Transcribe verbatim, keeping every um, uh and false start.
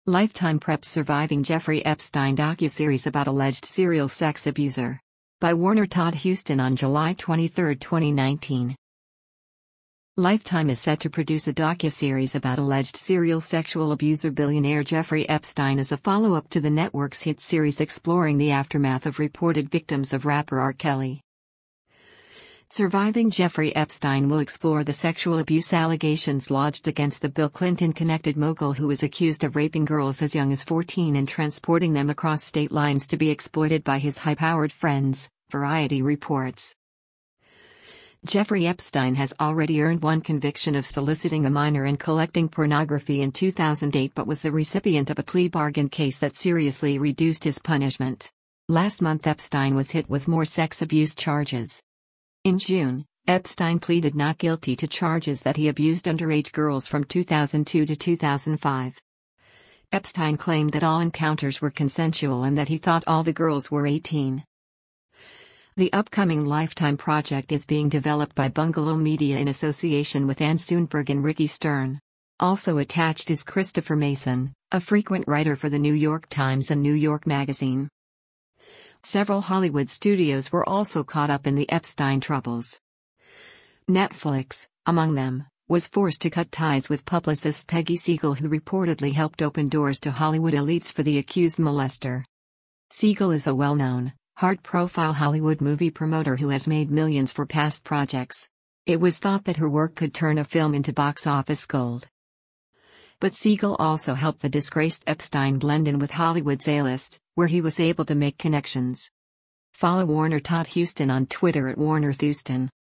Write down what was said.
Lifetime preps surviving Jeffrey Epstein docuseries about alleged serial sex abuser. By Warner Todd Huston on July twenty-third, twenty nineteen. Lifetime is set to produce a docuseries about alleged serial sexual abuser billionaire Jeffrey Epstein as a follow-up to the network's hit series exploring the aftermath of reported victims of rapper R. Kelly. Surviving Jeffrey Epstein will explore the sexual abuse allegations lodged against the Bill Clinton-connected mogul who is accused of raping girls as young as fourteen and transporting them across state lines to be exploited by his high-powered friends, Variety reports. Jeffrey Epstein has already earned one conviction of soliciting a minor and collecting pornography in two thousand eight but was the recipient of a plea bargain case that seriously reduced his punishment. Last month Epstein was hit with more sex abuse charges. In June, Epstein pleaded not guilty to charges that he abused underage girls from two thousand two to two thousand five. Epstein claimed that all encounters were consensual and that he thought all the girls were eighteen. The upcoming Lifetime project is being developed by Bungalow Media in association with Ann Soonberg and Ricky Stern. Also attached is Christopher Mason, a frequent writer for the New York Times and New York Magazine. Several Hollywood studios were also caught up in the Epstein troubles. Netflix, among them, was forced to cut ties with publicist Peggy Siegel, who reportedly helped open doors to Hollywood elites for the accused molester. Siegel is a well-known, high-profile Hollywood movie promoter who has made millions for past projects. It was thought that her work could turn a film into box office gold. But Siegel also helped the disgraced Epstein blend in with Hollywood's A-list, where he was able to make connections. Follow Warner Todd Huston on Twitter at Warner Thuston.